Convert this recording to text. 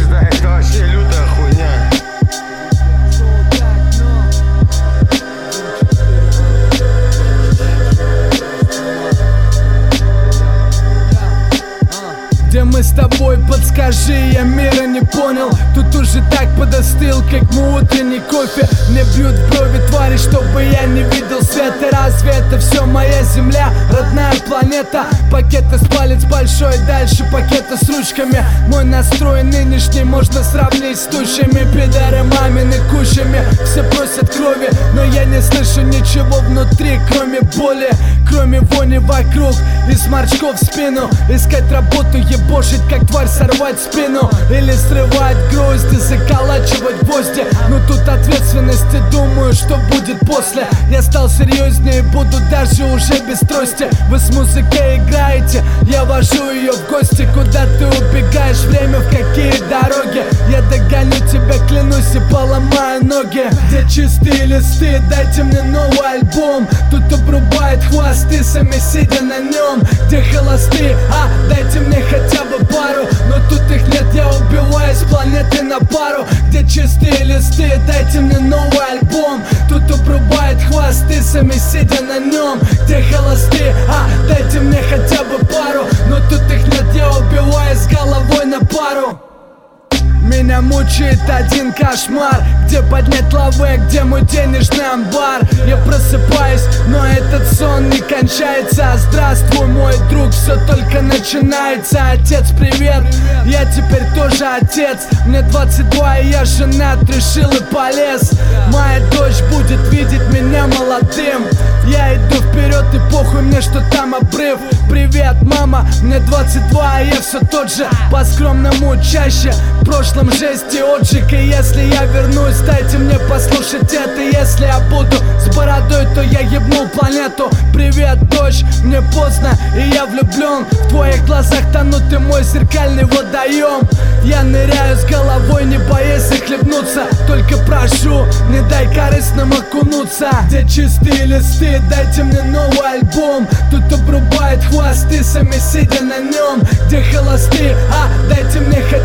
Да, это вообще лютая хуйня. Где мы с тобой, подскажи, я мира не понял. Тут уже так подостыл, как мой утренний кофе. Мне бьют в брови твари, чтобы я не видел света. Разве это все моя земля, родная планета? Пакеты с палец большой, дальше пакеты с ручками. Мой настрой нынешний можно сравнить с тучами. Пидоры мамины кучами, все просят крови, но я не слышу ничего внутри, кроме боли, кроме вони вокруг и сморчков в спину. Искать работу, ебошить как тварь, сорвать спину или срывать грозди, заколачивать гвозди. Но тут ответственности, думаю, что будет после. Я стал серьезнее, буду даже уже без трости. Вы с музыкой играете, я вожу ее в гости. Куда ты убегаешь, время, в какие дороги? Я догоню тебя, клянусь, и поломаю ноги. Где чистые листы, дайте мне новый альбом. Тут обрубает хвосты, сами сидя на нем. Где холостые, дайте мне хотя бы пару. Но тут их нет, я убиваю с планеты на пару. Где чистые листы, дайте мне новый альбом. Тут обрубает хвосты, сами сидя на нем. Где холостые, дайте мне хотя бы пару. Но тут их нет, я убиваю с головой на пару. Меня мучает один кошмар. Где поднять лавы, где мой денежный амбар? Я просыпаюсь, но этот сон не кончается. Здравствуй, мой друг, все только начинается. Отец, привет, я теперь тоже отец. Мне 22 и я женат, решил и полез. Моя дочь будет видеть меня молодым. Я иду вперед и похуй мне, что там обрыв. Привет, мама, мне 22, а я все тот же. По-скромному чаще, в прошлом жесть и отжиг. И если я вернусь, дайте мне послушать это. Если я буду с бородой, то я ебну планету. Привет, дочь, мне поздно и я влюблен. В твоих глазах тонут ты мой зеркальный водоем. Я ныряю с головой, не боясь захлебнуться. Только прошу, не дай корыстным окунуться. Где чистые листы, дайте мне новый альбом. Тут обрубает хвосты, сами сидя на нем. Где холостые, дайте мне хотя